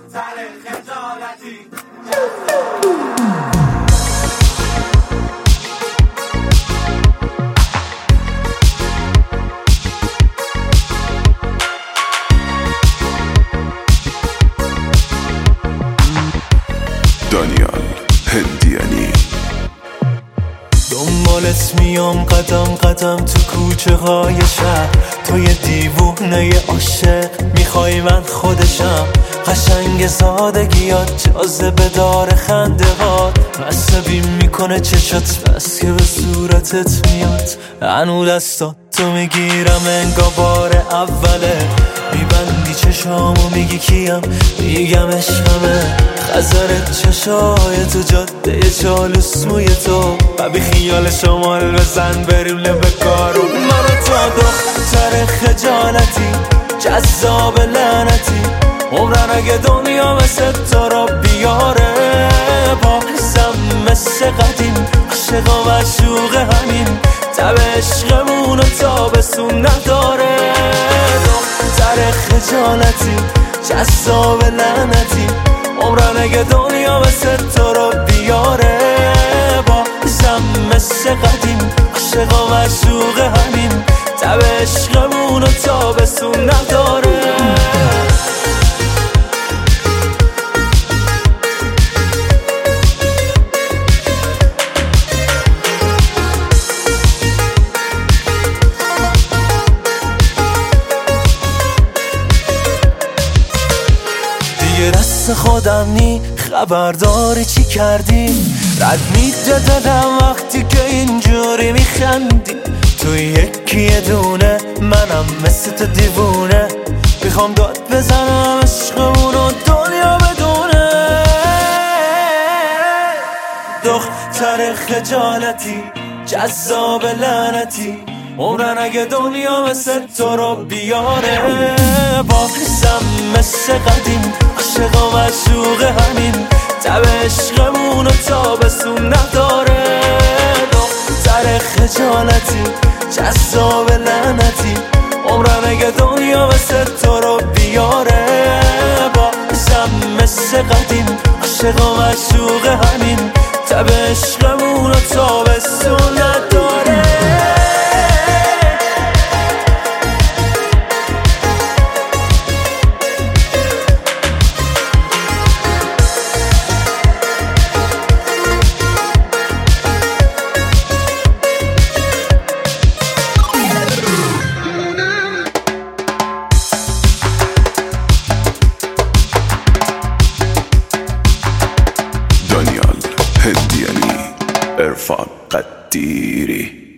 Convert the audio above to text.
سر خجالتی. دانیال هندیانی. دنبالت میام قدم قدم تو کوچه های شهر، تو یه دیوونه عاشق میخوای من خودشم. قشنگ سادگیات جاذبه داره خنده هات، عصبی میکنه چشات بس که به صورتت میاد. هنو دستا تو میگیرم انگار بار اوله، میبندی چشامو میگی کیم، میگم عشقمه. خزرت چشای تو جاده چالوس موی تو، و بی خیال شمال بزن بریم لب کارو. منو تا دختر خجالتی جذاب لعنتی، عمرن اگه دنیا مثل تو را بیاره. بازم مثل قدیم عاشق و معشوق همین، تب عشقمون و تابستون نداره. دختر خجالتی جذاب لعنتی، عمرن اگه دنیا مثل تو را بیاره. بازم مثل قدیم عاشق و معشوق همین، تب عشقمون و تابستون نداره. دست خودم نی خبرداری چی کردی، رد میده دلم وقتی که اینجوری میخندی. تو یکی دونه منم مثل تو دیوونه، میخوام داد بزنم عشقمون و دنیا بدونه. دختر خجالتی جذاب لعنتی، عمرن اگه دنیا مثل تو رو بیاره. بازم مثل قدیم عاشق و معشوق همین، تب عشقمون و تابستون نداره. دختر خجالتی جذاب لعنتی، عمرن اگه دنیا مثل تو رو بیاره. بازم مثل قدیم عاشق و معشوق همین، تب عشقمون و تابستون نداره. دانیال هندیانی، عرفان قدیری.